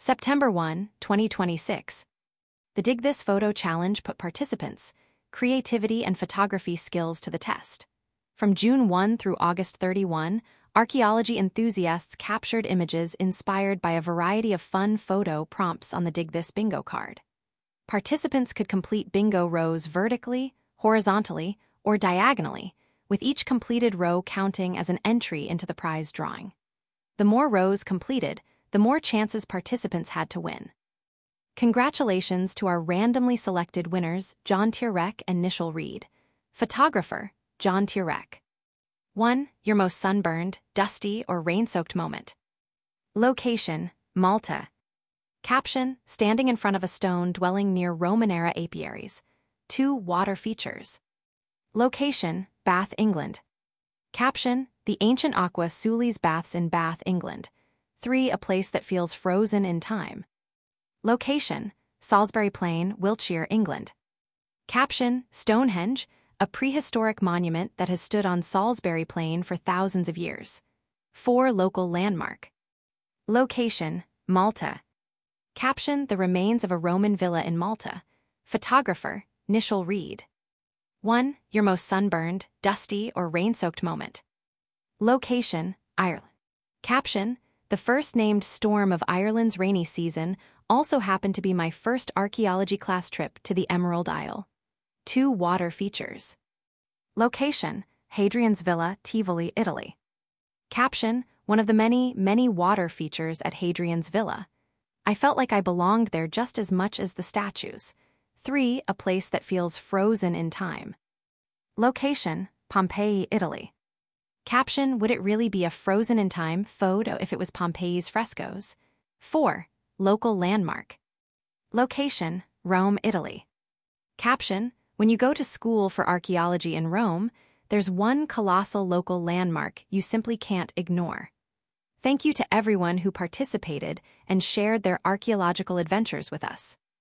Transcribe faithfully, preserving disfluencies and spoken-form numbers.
September first, twenty twenty-six. The Dig This Photo Challenge put participants' creativity and photography skills to the test. From June first through August thirty-first, archaeology enthusiasts captured images inspired by a variety of fun photo prompts on the Dig This bingo card. Participants could complete bingo rows vertically, horizontally, or diagonally, with each completed row counting as an entry into the prize drawing. The more rows completed, the more chances participants had to win. Congratulations to our randomly selected winners, John Tierek and Nishal Reed. Photographer, John Tierek. one. Your most sunburned, dusty, or rain-soaked moment. Location, Malta. Caption, standing in front of a stone dwelling near Roman-era apiaries. two. Water features. Location, Bath, England. Caption, the ancient Aqua Sulis Baths in Bath, England. three. A place that feels frozen in time. Location, Salisbury Plain, Wiltshire, England. Caption, Stonehenge, a prehistoric monument that has stood on Salisbury Plain for thousands of years. four. Local landmark. Location, Malta. Caption, the remains of a Roman villa in Malta. Photographer, Nishal Reed. one. Your most sunburned, dusty, or rain-soaked moment. Location, Ireland. Caption, the first-named storm of Ireland's rainy season also happened to be my first archaeology class trip to the Emerald Isle. two. Water features. Location, Hadrian's Villa, Tivoli, Italy. Caption, one of the many, many water features at Hadrian's Villa. I felt like I belonged there just as much as the statues. three. A place that feels frozen in time. Location, Pompeii, Italy. Caption, would it really be a frozen-in-time photo if it was Pompeii's frescoes? four. Local landmark. Location, Rome, Italy. Caption, when you go to school for archaeology in Rome, there's one colossal local landmark you simply can't ignore. Thank you to everyone who participated and shared their archaeological adventures with us.